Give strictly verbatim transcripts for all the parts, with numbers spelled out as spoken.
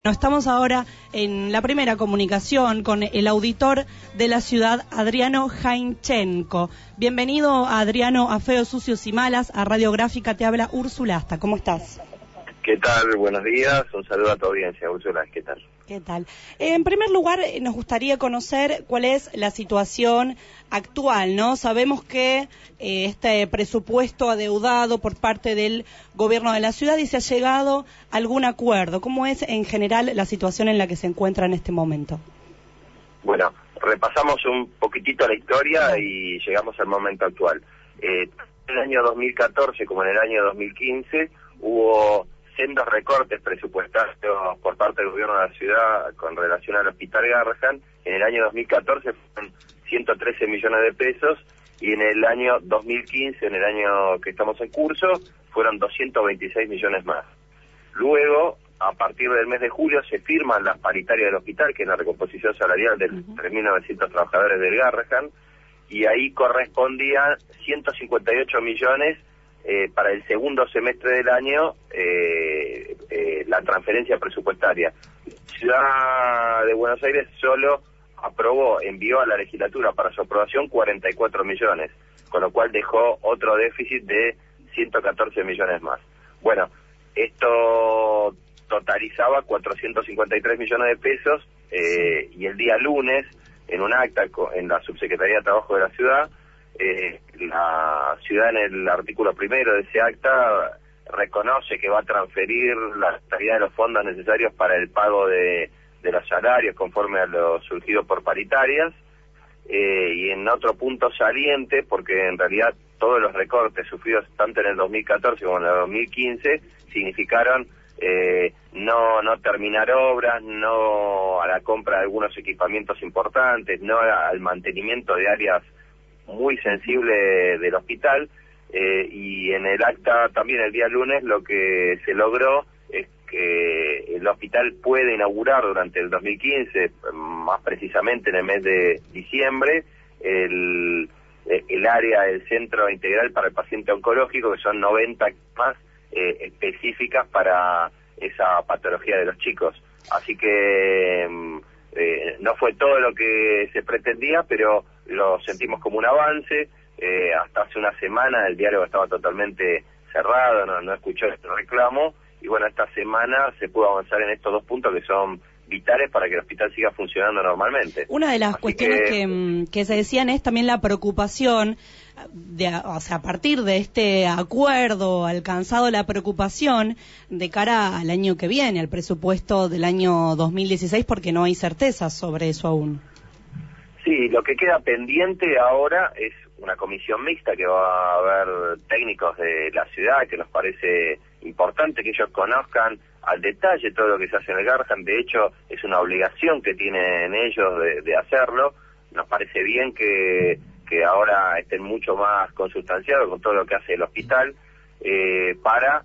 Estamos ahora en la primera comunicación con el auditor de la ciudad, Adriano Jainchenko. Bienvenido, Adriano, a Feos, Sucios y Malas, a Radiográfica. Te habla Úrsula Asta. ¿Cómo estás? ¿Qué tal? Buenos días. Un saludo a tu audiencia, Úrsula. ¿Qué tal? ¿Qué tal? En primer lugar, nos gustaría conocer cuál es la situación actual, ¿no? Sabemos que eh, este presupuesto adeudado por parte del gobierno de la ciudad y se ha llegado a algún acuerdo. ¿Cómo es en general la situación en la que se encuentra en este momento? Bueno, repasamos un poquitito la historia y llegamos al momento actual. Eh, en el año dos mil catorce, como en el año dos mil quince, hubo sendos recortes presupuestarios por parte del gobierno de la ciudad con relación al Hospital Garrahan. En el año dos mil catorce fueron ciento trece millones de pesos y en el año dos mil quince, en el año que estamos en curso, fueron doscientos veintiséis millones más. Luego, a partir del mes de julio, se firman las paritarias del hospital, que es la recomposición salarial de uh-huh. tres mil novecientos trabajadores del Garrahan, y ahí correspondían ciento cincuenta y ocho millones Eh, para el segundo semestre del año, eh, eh, la transferencia presupuestaria. Ciudad de Buenos Aires solo aprobó, envió a la legislatura para su aprobación cuarenta y cuatro millones, con lo cual dejó otro déficit de ciento catorce millones más. Bueno, esto totalizaba cuatrocientos cincuenta y tres millones de pesos eh, y el día lunes, en un acta en la Subsecretaría de Trabajo de la ciudad, Eh, la ciudad en el artículo primero de ese acta reconoce que va a transferir la totalidad de los fondos necesarios para el pago de, de los salarios conforme a lo surgido por paritarias, eh, y en otro punto saliente, porque en realidad todos los recortes sufridos tanto en el dos mil catorce como en el dos mil quince significaron eh, no, no terminar obras, no a la compra de algunos equipamientos importantes, no al mantenimiento de áreas muy sensible del hospital, eh, y en el acta también el día lunes lo que se logró es que el hospital puede inaugurar durante el dos mil quince, más precisamente en el mes de diciembre, el, el área del Centro Integral para el Paciente Oncológico, que son noventa más eh, específicas para esa patología de los chicos. Así que eh, no fue todo lo que se pretendía, pero lo sentimos como un avance. Eh, hasta hace una semana el diálogo estaba totalmente cerrado, no, no escuchó este reclamo, y bueno, esta semana se pudo avanzar en estos dos puntos que son vitales para que el hospital siga funcionando normalmente. Una de las Así cuestiones que... que, que se decían es también la preocupación, de, o sea, a partir de este acuerdo alcanzado, la preocupación de cara al año que viene, al presupuesto del año dos mil dieciséis, porque no hay certezas sobre eso aún. Sí, lo que queda pendiente ahora es una comisión mixta que va a haber técnicos de la ciudad, que nos parece importante que ellos conozcan al detalle todo lo que se hace en el Garrahan. De hecho, es una obligación que tienen ellos de, de hacerlo. Nos parece bien que, que ahora estén mucho más consustanciados con todo lo que hace el hospital, eh, para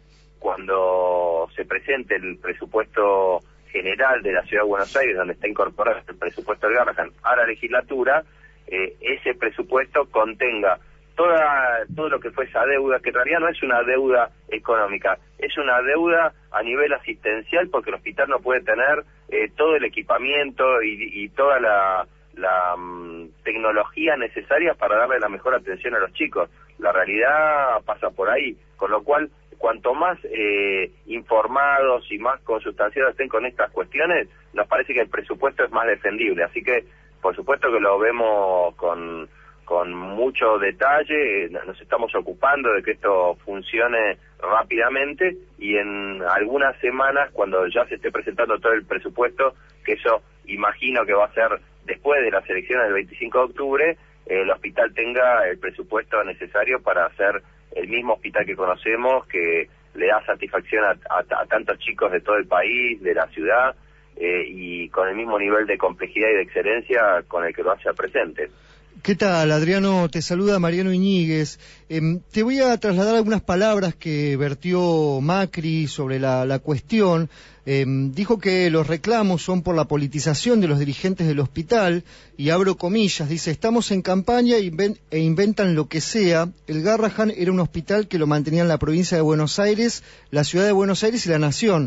cuando se presente el presupuesto general de la Ciudad de Buenos Aires, donde está incorporado el presupuesto del Garrahan a la legislatura, eh, ese presupuesto contenga toda todo lo que fue esa deuda, que en realidad no es una deuda económica, es una deuda a nivel asistencial, porque el hospital no puede tener eh, todo el equipamiento y, y toda la, la um, tecnología necesaria para darle la mejor atención a los chicos. La realidad pasa por ahí, con lo cual cuanto más eh, informados y más consustanciados estén con estas cuestiones, nos parece que el presupuesto es más defendible. Así que, por supuesto que lo vemos con, con mucho detalle, nos estamos ocupando de que esto funcione rápidamente, y en algunas semanas, cuando ya se esté presentando todo el presupuesto, que eso imagino que va a ser después de las elecciones del veinticinco de octubre, el hospital tenga el presupuesto necesario para hacer el mismo hospital que conocemos, que le da satisfacción a, a, a tantos chicos de todo el país, de la ciudad, eh, y con el mismo nivel de complejidad y de excelencia con el que lo hace al presente. ¿Qué tal, Adriano? Te saluda Mariano Iñiguez. Eh, te voy a trasladar algunas palabras que vertió Macri sobre la, la cuestión. Eh, dijo que los reclamos son por la politización de los dirigentes del hospital, y abro comillas, dice: estamos en campaña e inventan lo que sea. El Garrahan era un hospital que lo mantenía en la provincia de Buenos Aires, la ciudad de Buenos Aires y la nación.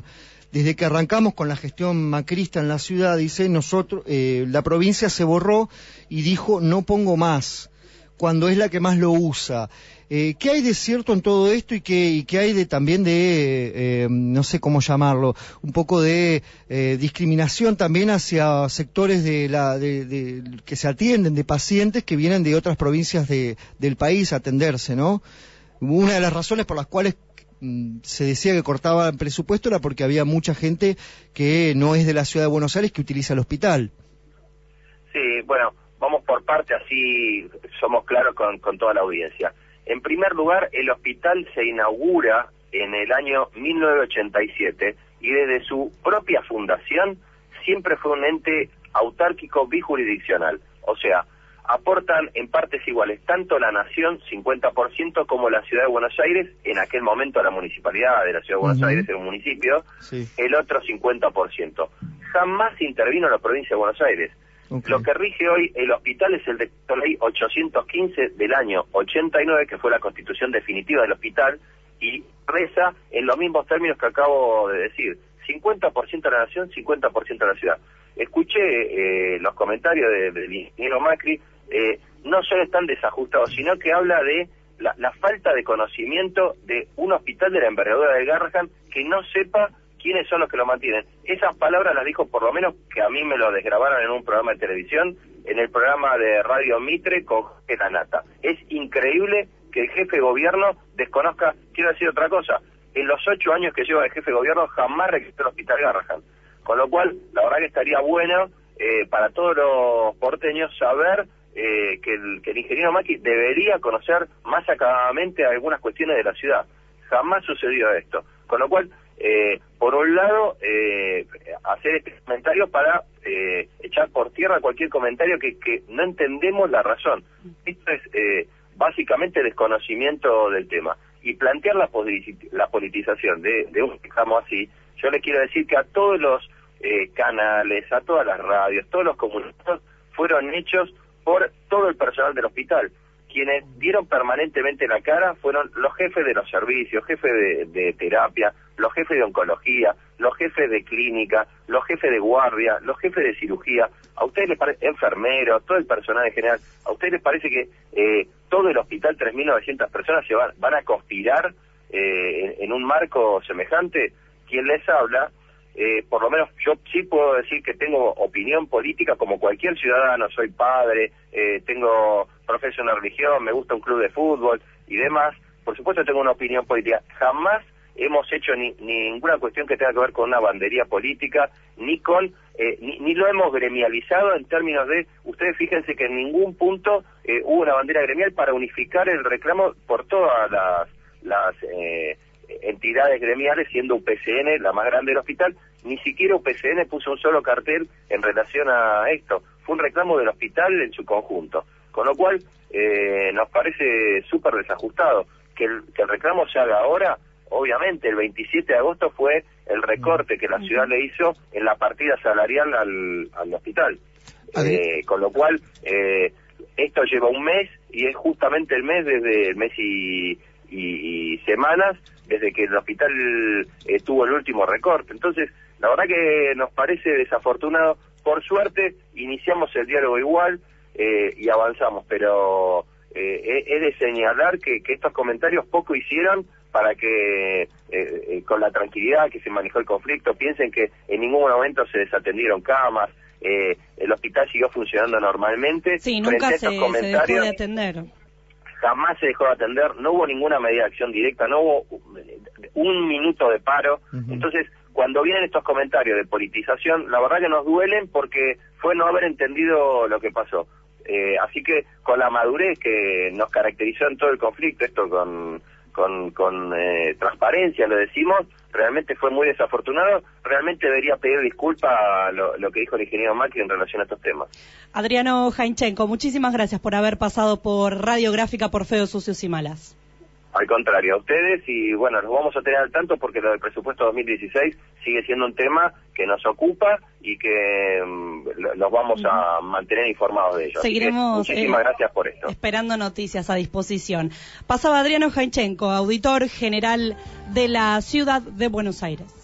desde que arrancamos con la gestión macrista en la ciudad, dice, nosotros, eh, la provincia se borró y dijo no pongo más, cuando es la que más lo usa. Eh, ¿Qué hay de cierto en todo esto y qué, y qué hay de también de, eh, no sé cómo llamarlo, un poco de eh, discriminación también hacia sectores de la de, de, que se atienden, de pacientes que vienen de otras provincias de, del país a atenderse, ¿no? Una de las razones por las cuales mm, se decía que cortaban presupuesto era porque había mucha gente que no es de la ciudad de Buenos Aires que utiliza el hospital. Sí, bueno, vamos por parte, así somos claros con, con toda la audiencia. En primer lugar, el hospital se inaugura en el año mil novecientos ochenta y siete y desde su propia fundación siempre fue un ente autárquico bijurisdiccional. O sea, aportan en partes iguales tanto la Nación, cincuenta por ciento, como la Ciudad de Buenos Aires, en aquel momento la municipalidad de la Ciudad de Buenos uh-huh. Aires era un municipio, sí. El otro cincuenta por ciento. Jamás intervino la provincia de Buenos Aires. Okay. Lo que rige hoy el hospital es el decreto ley ochocientos quince del año ochenta y nueve, que fue la constitución definitiva del hospital, y reza en los mismos términos que acabo de decir, cincuenta por ciento de la nación, cincuenta por ciento de la ciudad. Escuché eh, los comentarios de, del ingeniero Macri, eh, no solo están desajustados, sino que habla de la, la falta de conocimiento de un hospital de la envergadura del Garrahan que no sepa quiénes son los que lo mantienen. Esas palabras las dijo, por lo menos que a mí me lo desgrabaron en un programa de televisión, en el programa de Radio Mitre con Jorge Lanata. Es increíble que el jefe de gobierno desconozca. Quiero decir otra cosa, en los ocho años que lleva de jefe de gobierno jamás registró el hospital Garrahan, con lo cual la verdad que estaría bueno eh, para todos los porteños saber eh, que, el, que el ingeniero Macri debería conocer más acabadamente algunas cuestiones de la ciudad. Jamás sucedió esto, con lo cual Eh, por un lado, eh, hacer este comentario para eh, echar por tierra cualquier comentario que, que no entendemos la razón. Esto es eh, básicamente desconocimiento del tema. Y plantear la, la politización de, de un digamos así, yo le quiero decir que a todos los eh, canales, a todas las radios, todos los comunicados fueron hechos por todo el personal del hospital. Quienes dieron permanentemente la cara fueron los jefes de los servicios, jefes de, de terapia, los jefes de oncología, los jefes de clínica, los jefes de guardia, los jefes de cirugía. A ustedes les parece, enfermeros, todo el personal en general, a ustedes les parece que eh, todo el hospital, tres mil novecientas personas, se van, van a conspirar eh, en, en un marco semejante. Quien les habla, eh, por lo menos yo sí puedo decir que tengo opinión política como cualquier ciudadano, soy padre, eh, tengo profeso en la religión, me gusta un club de fútbol y demás. Por supuesto tengo una opinión política. Jamás hemos hecho ni, ni ninguna cuestión que tenga que ver con una bandería política, ni con eh, ni, ni lo hemos gremializado en términos de, ustedes fíjense que en ningún punto eh, hubo una bandera gremial para unificar el reclamo por todas las, las eh, entidades gremiales, siendo U P C N la más grande del hospital. Ni siquiera U P C N puso un solo cartel en relación a esto. Fue un reclamo del hospital en su conjunto. Con lo cual, eh, nos parece súper desajustado. Que el, que el reclamo se haga ahora, obviamente, el veintisiete de agosto fue el recorte que la ciudad le hizo en la partida salarial al, al hospital. Eh, con lo cual, eh, esto lleva un mes, y es justamente el mes, desde el mes y, y, y semanas, desde que el hospital eh, tuvo el último recorte. Entonces, la verdad que nos parece desafortunado. Por suerte, iniciamos el diálogo igual, Eh, y avanzamos, pero eh, es de señalar que, que estos comentarios poco hicieron para que, eh, eh, con la tranquilidad que se manejó el conflicto, piensen que en ningún momento se desatendieron camas, eh, el hospital siguió funcionando normalmente. Sí, nunca se, se dejó de atender. Jamás se dejó de atender, no hubo ninguna medida de acción directa, no hubo un minuto de paro. Uh-huh. Entonces, cuando vienen estos comentarios de politización, la verdad que nos duelen porque fue no haber entendido lo que pasó. Eh, así que con la madurez que nos caracterizó en todo el conflicto, esto con, con, con eh, transparencia lo decimos, realmente fue muy desafortunado. Realmente debería pedir disculpas a lo, lo que dijo el ingeniero Macri en relación a estos temas. Adriano Jainchenko, muchísimas gracias por haber pasado por Radiográfica por Feos, Sucios y Malas. Al contrario, a ustedes, y bueno, nos vamos a tener al tanto porque lo del presupuesto dos mil dieciséis sigue siendo un tema que nos ocupa y que um, los vamos a mantener informados de ello. Seguiremos, muchísimas eh, gracias por esto. Esperando noticias a disposición. Pasaba Adriano Jainchenko, auditor general de la Ciudad de Buenos Aires.